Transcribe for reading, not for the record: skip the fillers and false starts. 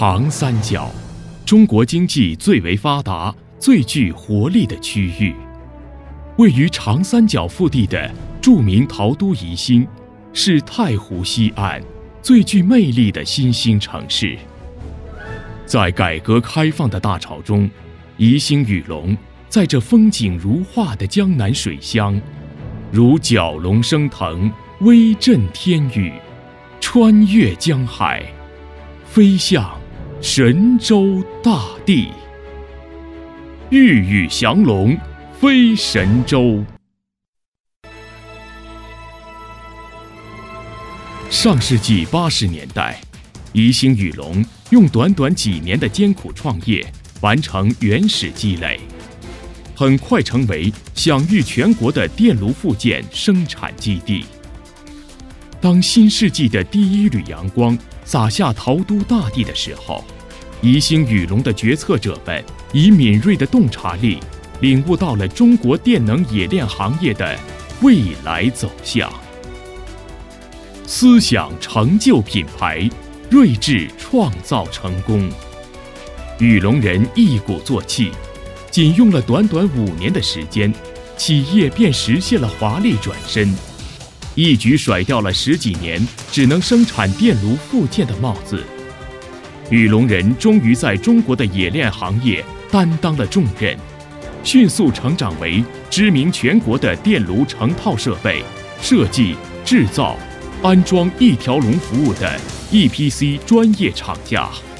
长三角，中国经济最为发达、最具活力的区域。位于长三角腹地的著名陶都宜兴，是太湖西岸最具魅力的新兴城市。在改革开放的大潮中，宜兴雨龙在这风景如画的江南水乡，如蛟龙升腾，威震天宇，穿越江海，飞向神州大地。玉宇降龙飞神州。上世纪80年代，宜兴雨龙用短短几年的艰苦创业，完成原始积累，很快成为享誉全国的电炉附件生产基地。当新世纪的第一缕阳光洒下陶都大地的时候，宜兴雨龙的决策者们以敏锐的洞察力，领悟到了中国电能冶炼行业的未来走向。思想成就品牌，睿智创造成功。雨龙人一鼓作气，仅用了短短5年的时间，企业便实现了华丽转身，一举甩掉了10几年只能生产电炉附件的帽子。雨龙人终于在中国的冶炼行业担当了重任，迅速成长为知名全国的电炉成套设备设计、制造、安装一条龙服务的 EPC 专业厂家。